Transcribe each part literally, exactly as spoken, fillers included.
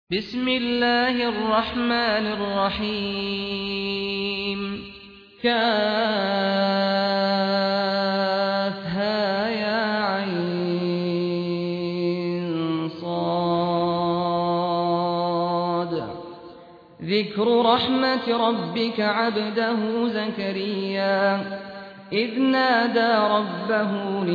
بسم الله الرحمن الرحيم كافها يا عين صاد ذكر رحمة ربك عبده زكريا إذ نادى ربه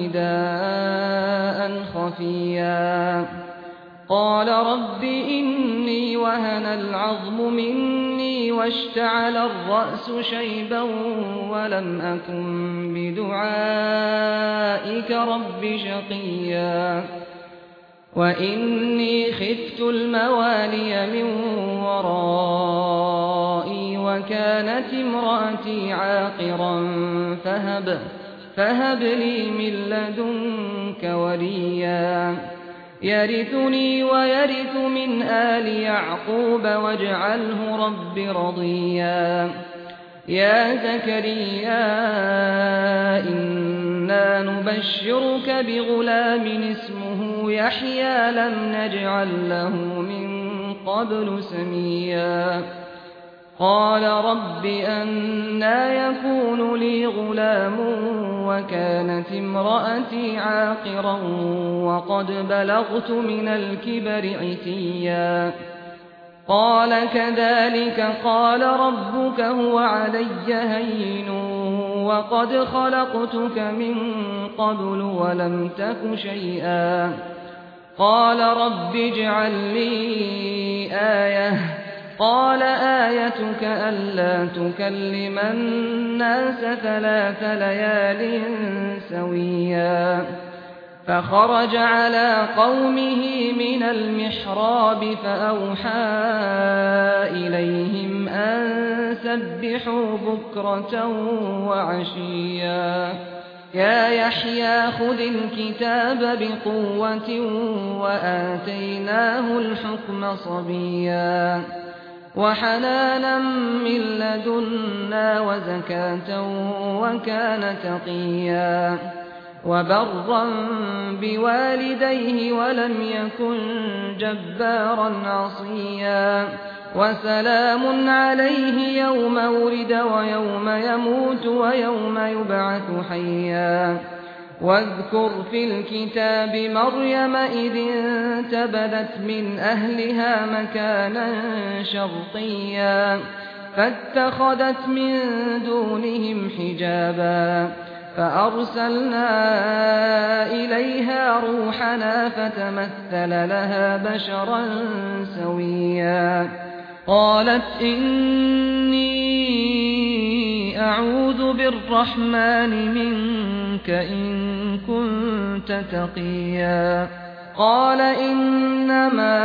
نداء خفيا قال رب إني وهن العظم مني واشتعل الرأس شيبا ولم أكن بدعائك رب شقيا وإني خفت الموالي من ورائي وكانت امرأتي عاقرا فهب, فهب لي من لدنك وليا يرثني ويرث من آل يعقوب واجعله رب رضيا يا زكريا إنا نبشرك بغلام اسمه يحيى لم نجعل له من قبل سميا قال رب أنى يكون لي غلام وكانت امرأتي عاقرا وقد بلغت من الكبر عتيا قال كذلك قال ربك هو علي هين وقد خلقتك من قبل ولم تك شيئا قال رب اجعل لي آية قال آيتك ألا تكلم الناس ثلاث ليال سويا فخرج على قومه من المحراب فأوحى إليهم أن سبحوا بكرة وعشيا يا يحيى خذ الكتاب بقوة وآتيناه الحكم صبيا وحنانا من لدنا وزكاة وكان تقيا وبرا بوالديه ولم يكن جبارا عصيا وسلام عليه يوم ولد ويوم يموت ويوم يبعث حيا واذكر في الكتاب مريم إذ انتبذت من أهلها مكانا شرقيا فاتخذت من دونهم حجابا فأرسلنا إليها روحنا فتمثل لها بشرا سويا قالت إني أعوذ بالرحمن منك إن كنت تقيا قال إنما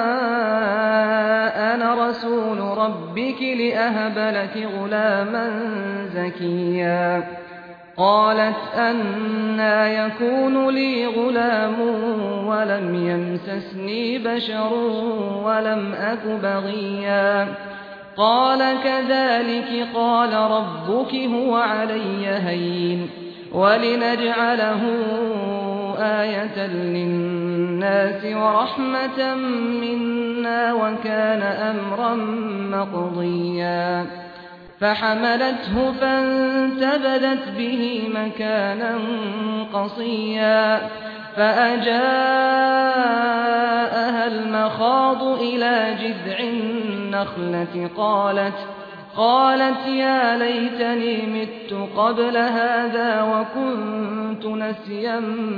أنا رسول ربك لأهب لك غلاما زكيا قالت أنى يكون لي غلام ولم يمسسني بشر ولم أك بغيا قال كذلك قال ربك هو علي هين ولنجعله آية للناس ورحمة منا وكان أمرا مقضيا فحملته فانتبذت به مكانا قصيا فأجاءها المخاض إلى جذع النخلة قالت قالت يا ليتني مت قبل هذا وكنت نسيا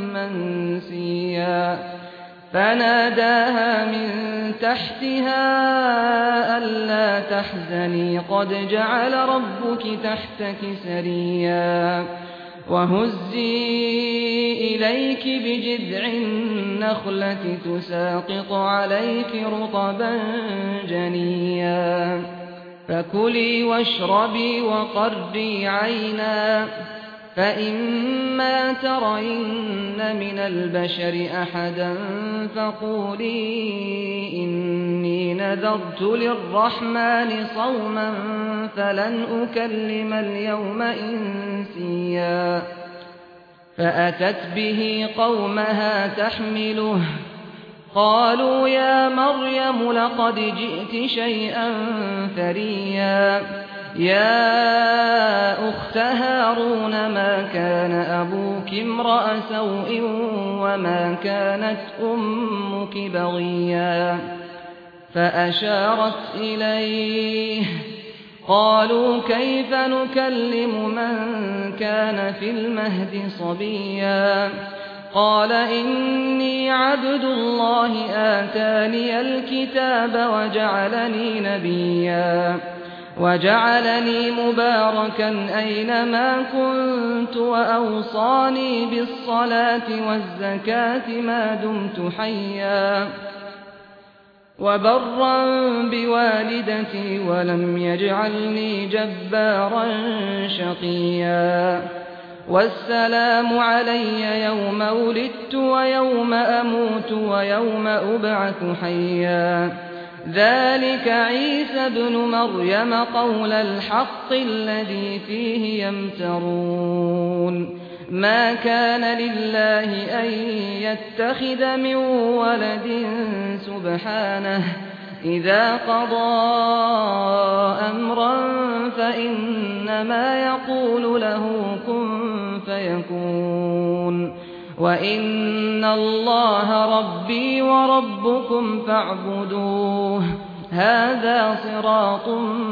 منسيا فناداها من تحتها ألا تحزني قد جعل ربك تحتك سريا وهزي إليك بجذع النخلة تساقط عليك رطبا جنيا فكلي واشربي وقري عينا فإما ترين من البشر أحدا فقولي إني نذرت للرحمن صوما فلن أكلم اليوم إنسيا فأتت به قومها تحمله قالوا يا مريم لقد جئت شيئا فريا يا أخت هارون ما كان أبوك امرأ سوء وما كانت أمك بغيا فأشارت إليه قالوا كيف نكلم من كان في المهد صبيا قال إني عبد الله آتاني الكتاب وجعلني نبيا وجعلني مباركا أينما كنت وأوصاني بالصلاة والزكاة ما دمت حيا وبرا بوالدتي ولم يجعلني جبارا شقيا والسلام علي يوم ولدت ويوم أموت ويوم أبعث حيا ذلك عيسى ابن مريم قول الحق الذي فيه يمترون ما كان لله أن يتخذ من ولد سبحانه إذا قضى أمرا فإنما يقول له كن فيكون وإن الله ربي وربكم فاعبدوه هذا صراط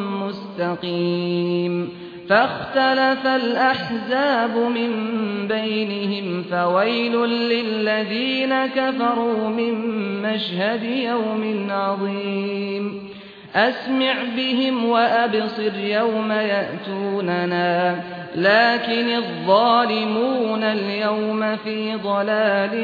مستقيم فاختلف الأحزاب من بينهم فويل للذين كفروا من مشهد يوم عظيم أسمع بهم وأبصر يوم يأتوننا لكن الظالمون اليوم في ضلال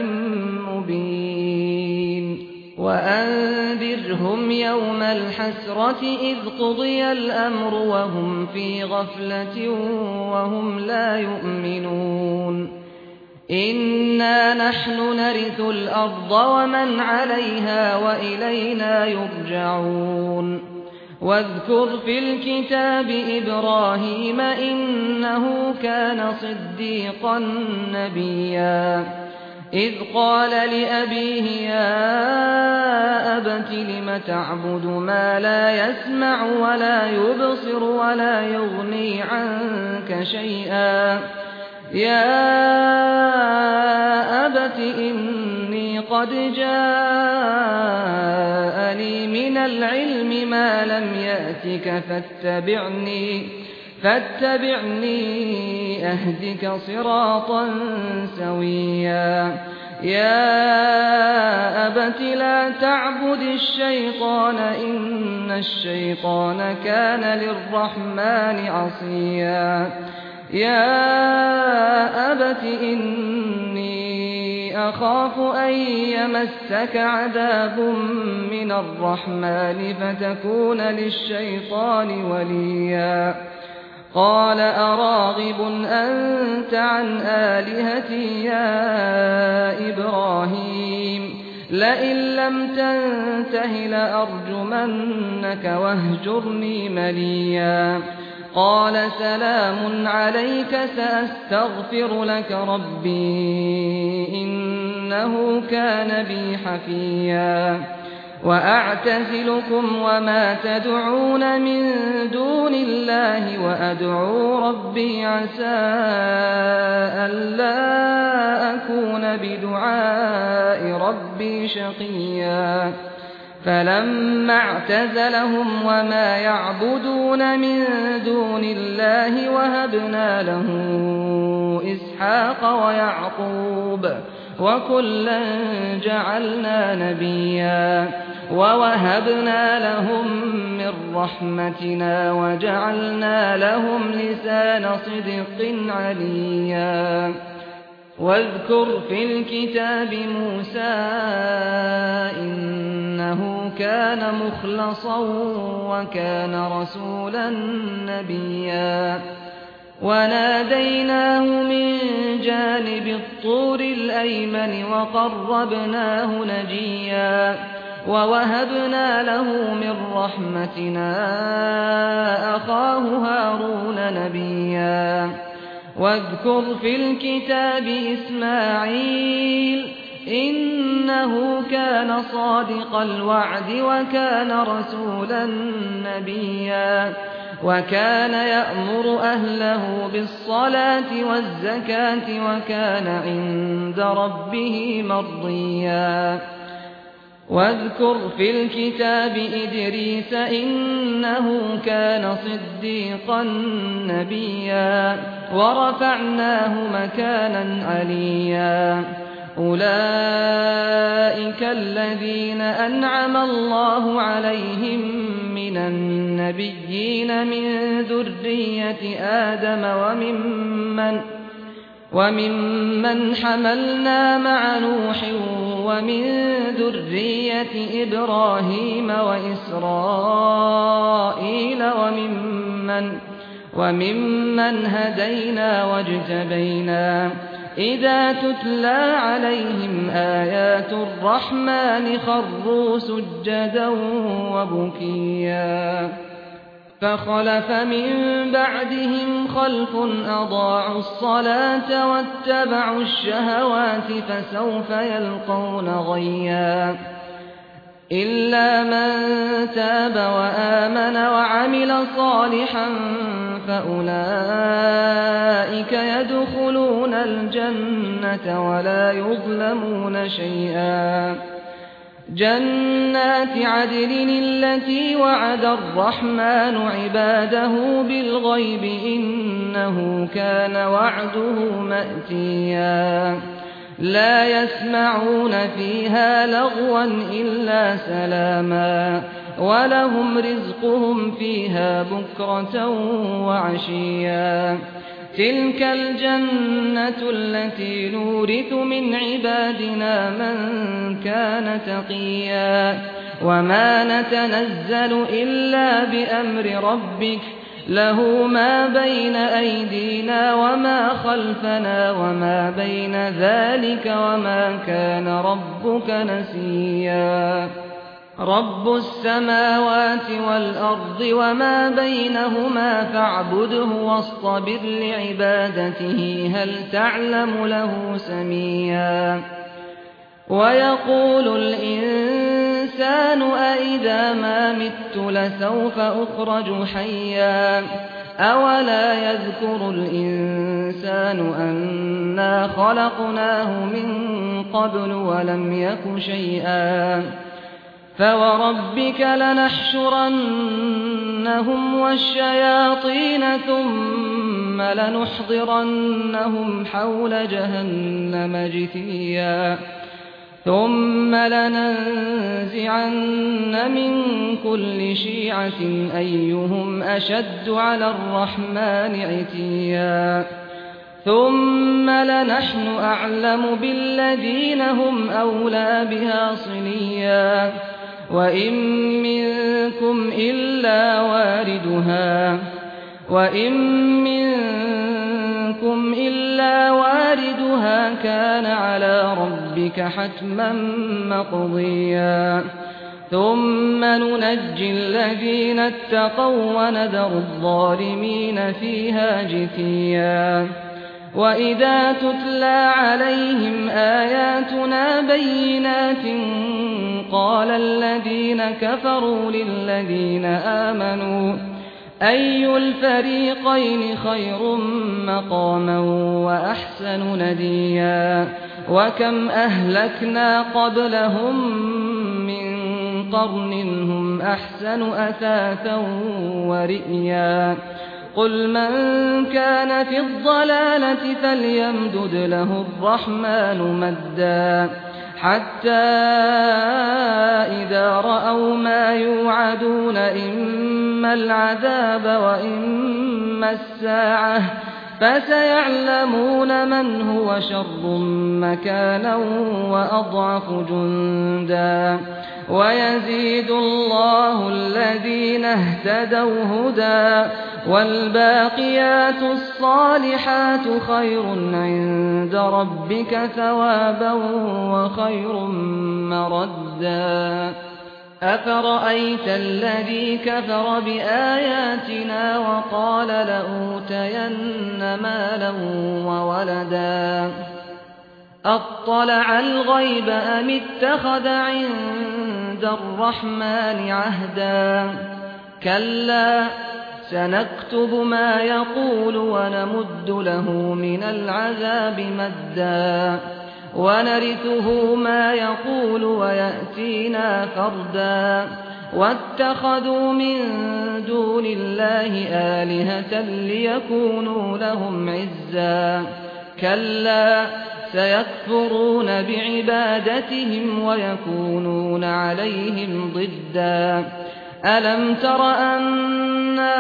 مبين وأنذرهم يوم الحسرة إذ قضي الأمر وهم في غفلة وهم لا يؤمنون إنا نحن نرث الأرض ومن عليها وإلينا يرجعون واذكر في الكتاب إبراهيم إنه كان صديقا نبيا إذ قال لأبيه يا أبت لم تعبد ما لا يسمع ولا يبصر ولا يغني عنك شيئا يا أبت إني قد جاءني من العلم ما لم يأتك فاتبعني فاتبعني أهدك صراطا سويا يا أبت لا تعبد الشيطان إن الشيطان كان للرحمن عصيا يا أبت إني أخاف أن يمسك عذاب من الرحمن فتكون للشيطان وليا قال أراغب أنت عن آلهتي يا إبراهيم لئن لم تنته لأرجمنك واهجرني مليا قال سلام عليك سأستغفر لك ربي إنه كان بي حفيا وأعتزلكم وما تدعون من دون الله وأدعو ربي عسى ألا أكون بدعاء ربي شقيا فلما اعتزلهم وما يعبدون من دون الله وهبنا له إسحاق ويعقوب وكلا جعلنا نبيا ووهبنا لهم من رحمتنا وجعلنا لهم لسان صدق عليا واذكر في الكتاب موسى إنه كان مخلصا وكان رسولا نبيا وناديناه من جانب الطور الأيمن وقربناه نجيا ووهبنا له من رحمتنا أخاه هارون نبيا واذكر في الكتاب إسماعيل إنه كان صادق الوعد وكان رسولا نبيا وكان يأمر أهله بالصلاة والزكاة وكان عند ربه مرضيا واذكر في الكتاب إدريس إنه كان صديقا نبيا ورفعناه مكانا عليا أولئك الذين أنعم الله عليهم من النبيين من ذرية آدم وممن وممن حملنا مع نوح ومن ذرية إبراهيم وإسرائيل وممن وممن هدينا واجتبينا إذا تتلى عليهم آيات الرحمن خروا سجدا وبكيا فخلف من بعدهم خلف أضاعوا الصلاة واتبعوا الشهوات فسوف يلقون غيا إلا من تاب وآمن وعمل صالحا فأولئك يدخلون الجنة ولا يظلمون شيئا جنات عدن التي وعد الرحمن عباده بالغيب إنه كان وعده مأتيا لا يسمعون فيها لغوا إلا سلاما ولهم رزقهم فيها بكرة وعشيا تلك الجنة التي نورث من عبادنا من كان تقيا وما نتنزل إلا بأمر ربك له ما بين أيدينا وما خلفنا وما بين ذلك وما كان ربك نسيا رب السماوات والأرض وما بينهما فاعبده واصطبر لعبادته هل تعلم له سميا ويقول الإنسان أإذا ما مت لسوف أخرج حيا أولا يذكر الإنسان أنا خلقناه من قبل ولم يك شيئا فوربك لنحشرنهم والشياطين ثم لنحضرنهم حول جهنم جثيا ثم لننزعن من كل شيعة أيهم أشد على الرحمن عتيا ثم لنحن أعلم بالذين هم أولى بها صليا وإن منكم إلا واردها وإن منكم إلا واردها كان على ربك حتما مقضيا ثم ننجي الذين اتقوا ونذر الظالمين فيها جثيا وإذا تتلى عليهم آياتنا بينات قال الذين كفروا للذين آمنوا أي الفريقين خير مقاما وأحسن نديا وكم أهلكنا قبلهم من قرن هم أحسن أثاثا ورئيا قل من كان في الضلالة فليمدد له الرحمن مدا حتى إذا رأوا ما يوعدون إما العذاب وإما الساعة فسيعلمون من هو شر مكانا وأضعف جندا ويزيد الله الذين اهتدوا هدى والباقيات الصالحات خير عند ربك ثوابا وخير مردا أفرأيت الذي كفر بآياتنا وقال لأوتين مالا وولدا أطلع الغيب أم اتخذ عند الرحمن عهدا كلا سنكتب ما يقول ونمد له من العذاب مدا ونرثه ما يقول ويأتينا فردا واتخذوا من دون الله آلهة ليكونوا لهم عزا كلا سيكفرون بعبادتهم ويكونون عليهم ضدا ألم تر أنا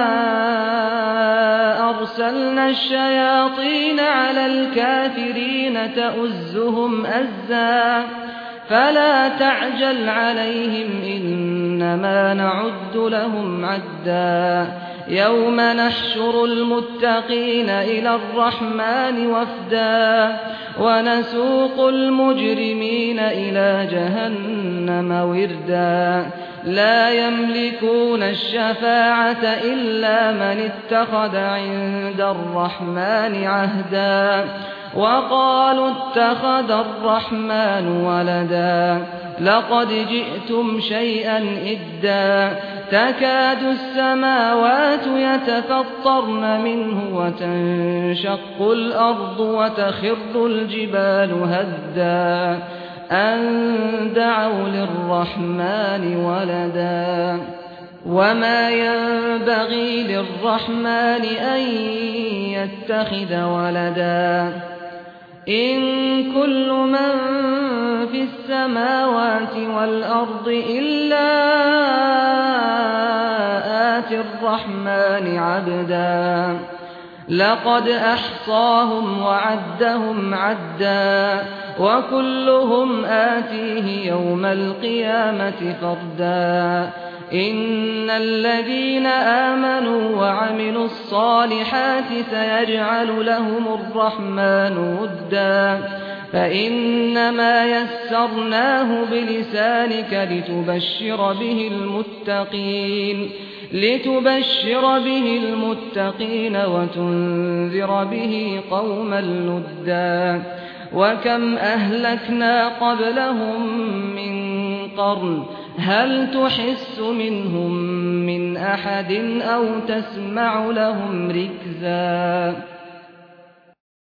أرسلنا الشياطين على الكافرين تؤزهم أزا فلا تعجل عليهم إنما نعد لهم عدا يوم نحشر المتقين إلى الرحمن وفدا ونسوق المجرمين إلى جهنم وردا لا يملكون الشفاعة إلا من اتخذ عند الرحمن عهدا وقالوا اتخذ الرحمن ولدا لقد جئتم شيئا إدا تكاد السماوات يتفطرن منه وتنشق الأرض وتخر الجبال هدا أن دعوا للرحمن ولدا وما ينبغي للرحمن أن يتخذ ولدا إن كل من في السماوات والأرض إلا آتي الرحمن عبدا لقد أحصاهم وعدهم عدا وكلهم آتيه يوم القيامة فردا إن الذين آمنوا وعملوا الصالحات سيجعل لهم الرحمن ودا فإنما يسرناه بلسانك لتبشر به المتقين لتبشر به المتقين وتنذر به قوما لدا وكم أهلكنا قبلهم من قرن هل تحس منهم من أحد أو تسمع لهم ركزا